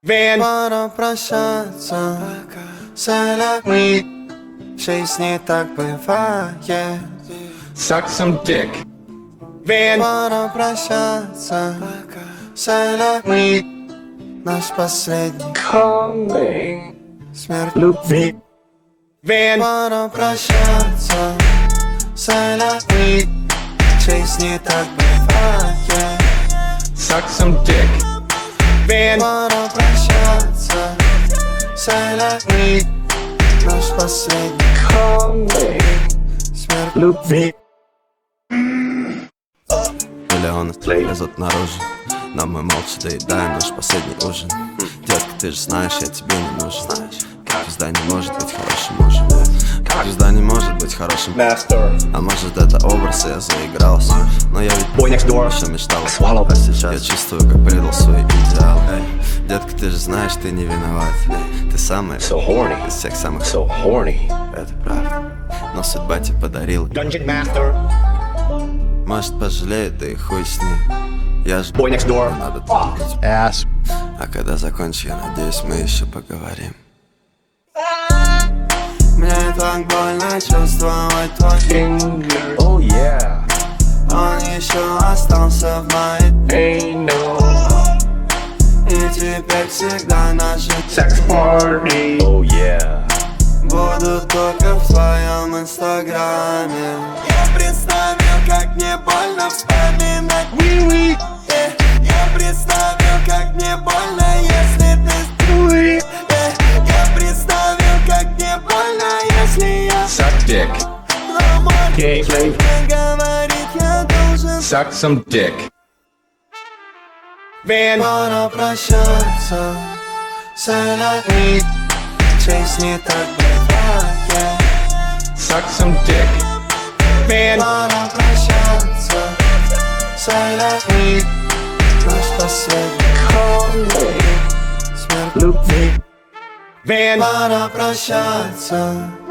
Van. Пора прощаться с людьми. В жизни так бывает. Suck some dick. Van. Пора прощаться с людьми. Наш последний Calling. смерть Любви. Van. Пора прощаться с людьми. В жизни так бывает. Suck some dick. Van. Пора прощаться с людьми. Наш последний Calling. смерть Любви. Миллионы лезут наружу, но мы молча доедаем наш последний ужин. Детка, ты же знаешь, я тебе не нужен. Звезда не может быть хорошим мужем. Звезда не может быть хорошим. А может это образ, и я заигрался. Но я ведь Boy next door. еще мечтал. Swallow. А сейчас я чувствую, как предал свои идеалы. Детка, ты же знаешь, ты не виноват. Ты самая So horny. из всех самых. So horny. Это правда. Но судьба тебе подарила. Dungeon Master. Может пожалеет, да и хуй с ней. Я ж Boy next door. надо помнить. Ass. А когда закончу, я надеюсь, мы еще поговорим. Мне так больно чувствовать твой Finger. Oh yeah. Он еще остался в моей. Ain't no И теперь всегда наши sex party. Oh yeah. будут только в твоем инстаграме. Я представил, как мне больно вспоминать. Я представил, как мне больно, если ты. Я представил, как мне больно, если я. Suck dick. Gay slave. Говорит, я должен. Suck some dick. Van. Пора прощаться с людьми. Жизнь не так бывает. Suck some dick. Van. Пора прощаться с людьми. Наш последний Calling. смерть. Любви. Van. Пора прощаться